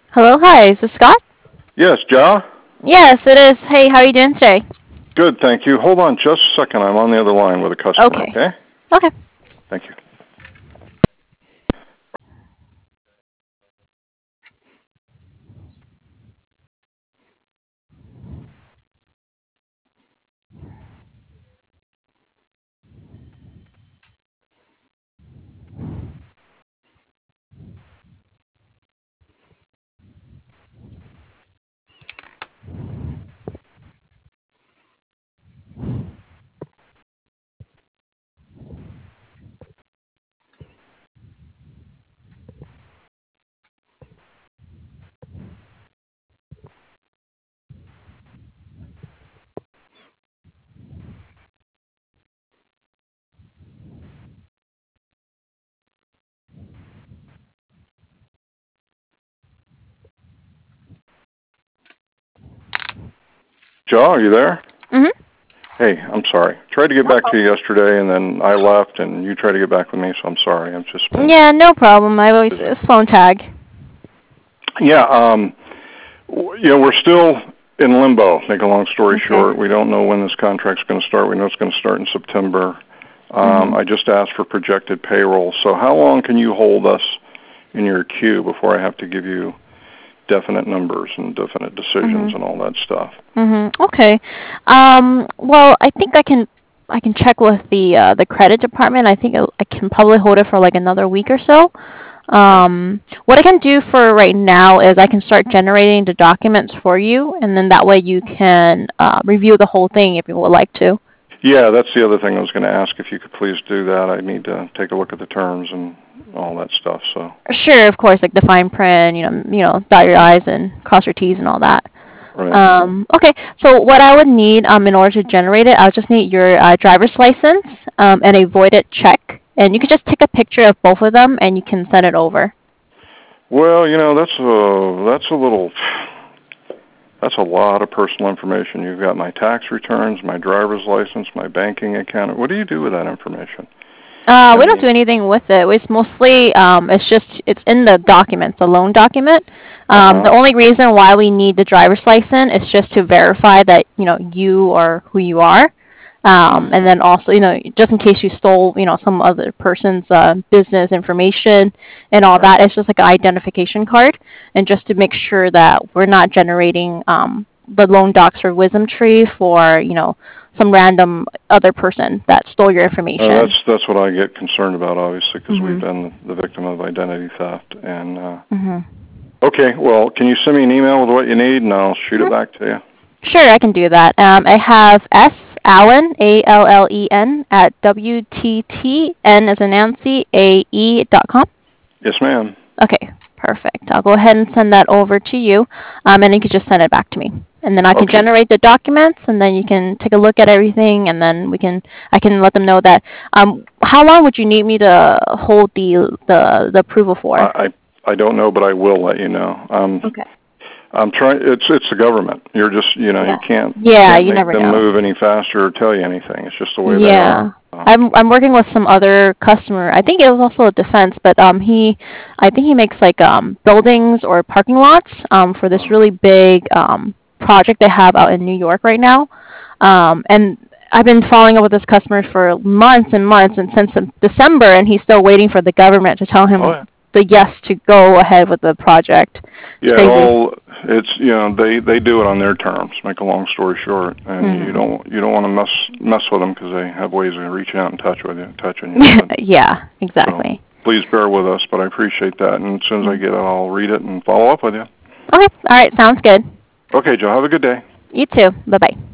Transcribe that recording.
Hello, hi, is this Scott? Yes, Ja? Yes, it is. Hey, how are you doing today? Good, thank you. Hold on just a second. I'm on the other line with a customer, Okay. okay? Okay. Thank you. Ja, are you there? Mhm. Hey, I'm sorry. Tried to get No back to problem. you yesterday, and then I left, and you tried to get back with me, so I'm sorry. I've just been Yeah, no problem. I always busy. phone tag. Yeah, we're still in limbo, make a long story Okay. short. We don't know when this contract's going to start. We know it's going to start in September. Mhm. I just asked for projected payroll. So how long can you hold us in your queue before I have to give you definite numbers and definite decisions Mhm. and all that stuff? Mhm. Okay. Well, I think I can check with the credit department. I think I can probably hold it for like another week or so. Okay. What I can do for right now is I can start generating the documents for you, and then that way you can review the whole thing if you would like to. Yeah, that's the other thing I was going to ask. If you could please do that, I need to take a look at the terms and all that stuff. So. Sure, of course, like the fine print, dot your I's and cross your T's and all that. Right. Okay, so what I would need in order to generate it, I'll just need your driver's license and a voided check. And you can just take a picture of both of them and you can send it over. Well, that's a lot of personal information. You've got my tax returns, my driver's license, my banking account. What do you do with that information? I We don't mean, do anything with it. It's mostly, it's in the document, the loan document. The uh-huh. only reason why we need the driver's license is just to verify that, you are who you are. And then also, just in case you stole, some other person's business information and all Right. that, it's just like an identification card. And just to make sure that we're not generating the loan docs for Wisdom Tree for, some random other person that stole your information. That's what I get concerned about, obviously, because we've Mhm. been the victim of identity theft. And Mhm. okay, well, can you send me an email with what you need, and I'll shoot it Mhm. back to you? Sure, I can do that. I have S Allen ALLEN at WTTN as in Nancy AE.com. Yes, ma'am. Okay, perfect. I'll go ahead and send that over to you, and then you can just send it back to me. And then I can Okay. generate the documents, and then you can take a look at everything, and then I can let them know that. How long would you need me to hold the approval for? I don't know, but I will let you know. Okay. I'm trying. It's the government. You're just you Yeah. can't Yeah, you make never them know. move any faster or tell you anything. It's just the way they are. Yeah. I'm working with some other customer. I think it was also a defense, but I think he makes like buildings or parking lots for this really big project they have out in New York right now. And I've been following up with this customer for months and months and since December, and he's still waiting for the government to tell Oh him yeah. the yes to go ahead with the project. It's Yeah. crazy. It's they do it on their terms. Make a long story short, and you Mhm. don't want to mess with them because they have ways of reaching out and touching you. But Yeah, so exactly. please bear with us. But I appreciate that, and as soon as I Mhm. get it, I'll read it and follow up with you. Okay. All right. Sounds good. Okay, Joe. Have a good day. You too. Bye bye.